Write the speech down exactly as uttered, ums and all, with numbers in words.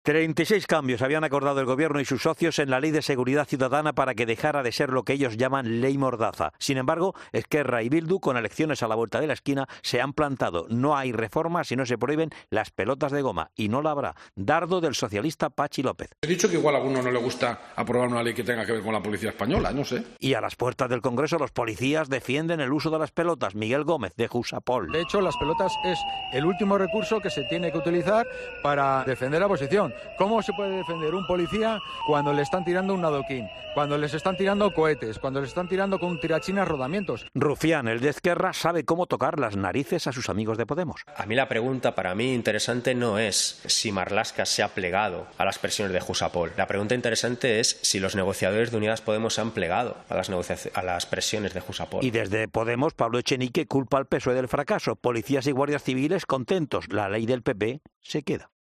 treinta y seis cambios habían acordado el Gobierno y sus socios en la Ley de Seguridad Ciudadana para que dejara de ser lo que ellos llaman ley mordaza. Sin embargo, Esquerra y Bildu, con elecciones a la vuelta de la esquina, se han plantado. No hay reforma si no se prohíben las pelotas de goma. Y no la habrá. Dardo del socialista Pachi López. He dicho que igual a alguno no le gusta aprobar una ley que tenga que ver con la policía española, no sé. Y a las puertas del Congreso los policías defienden el uso de las pelotas. Miguel Gómez, de Jusapol. De hecho, las pelotas es el último recurso que se tiene que utilizar para defender la posición. ¿Cómo se puede defender un policía cuando le están tirando un adoquín, cuando les están tirando cohetes, cuando les están tirando con tirachinas rodamientos? Rufián, el de Esquerra, sabe cómo tocar las narices a sus amigos de Podemos. A mí la pregunta, para mí interesante, no es si Marlaska se ha plegado a las presiones de Jusapol. La pregunta interesante es si los negociadores de Unidas Podemos se han plegado a las, a las presiones de Jusapol. Y desde Podemos, Pablo Echenique culpa al P S O E del fracaso. Policías y guardias civiles contentos. La ley del P P se queda.